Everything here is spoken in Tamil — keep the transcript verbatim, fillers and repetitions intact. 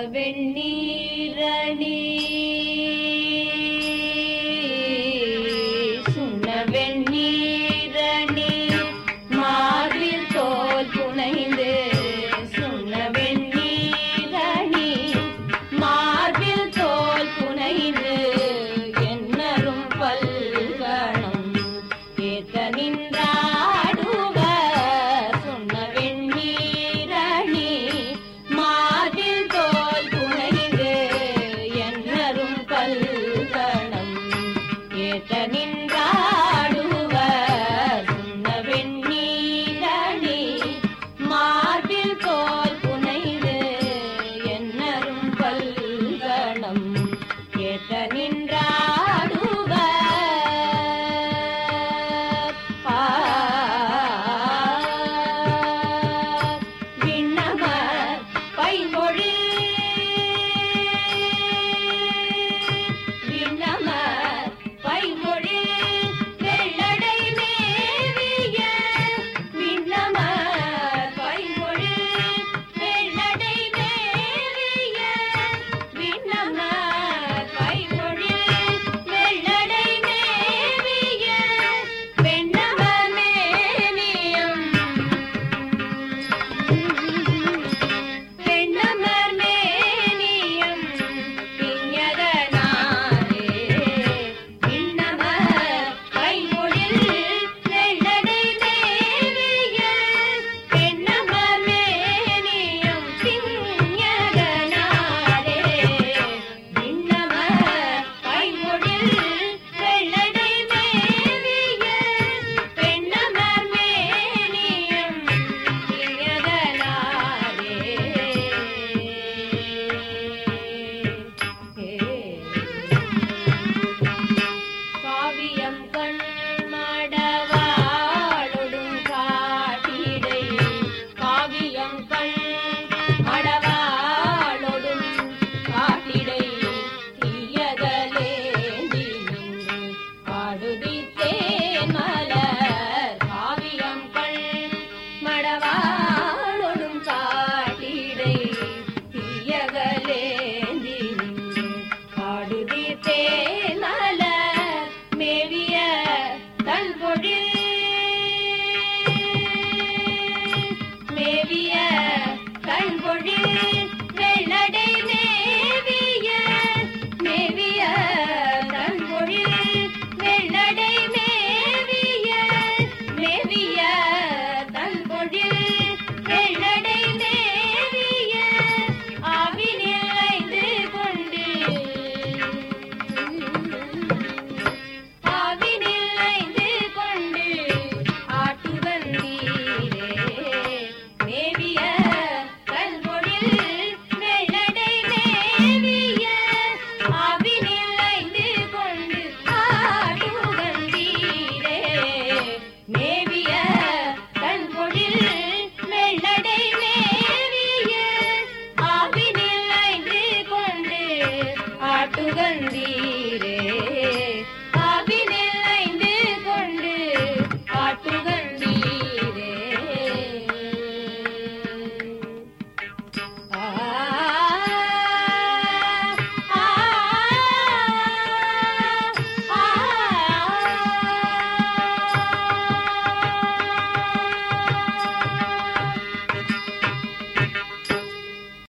வெண்ணீரணி சுண்ண வெண்ணீரணி மார்பில் தோல் புனைந்து சுண்ண வெண்ணீரணி மார்பில் தோல் புனைந்து என்னரும் பல்கணம் ஏத்த நின்றாடுவ சுண்ண வெண்ணீரணி மார்பில் தோல் புனைந்து என்னரும் பல்கணம் ஏத்த நின்றாடுவ சுண்ண வெண்ணீரணி மார்பில் தோல் புனைந்து என்னரும் பல்கணம் ஏத்த நின்றாடுவ விண்ணம பைமொழி விண்ணம பைமொழி வெள்ளடை மேவிய விண்ணம பைமொழி வெள்ளடை மேவிய விண்ணம பைமொழி வெள்ளடை மேவிய வெண்ணம மேனியம் வெண்ணமர் மேனியம் பிஞகனாரே விண்ணம பைமொழில் வெள்ளடை மேவிய வெண்ணமர் மேனியம் பிஞகனாரே விண்ணம பைமொழில் வெள்ளடை மேவிய வெண்ணமர் மேனியம் காவியம் கண் மடவாளொடும் காட்டிடை காவியம் கண் மடவாளொடும் காட்டிடை தீயகலேந்தி நின்று பாடுதித்தேன் மலர் காவியம் கண் மடவாளொடும் காட்டிடை தீயகலேந்தி நின்று பாடுதித்தேன் மலர் மேவிய தன்பொழில் மேவிய தன்பொழில் வெள்ளடை மேவிய மேவிய தன்பொழில் வெள்ளடை மேவிய மேவிய தன்பொழில் வெள்ளடை மேவிய ஆவினில் ஐந்து கொண்டு ஆவினில் ஐந்து கொண்டு ஆட்டுவந்தீரே மேவிய தன்பொழில் வெள்ளடை மேவிய ஆவினில் ஐந்து கொண்டு ஆட்டுவந்தீரே மேவிய தன்பொழில் வெள்ளடை மேவிய ஆவினில் ஐந்து கொண்டு ஆட்டுவந்தீரே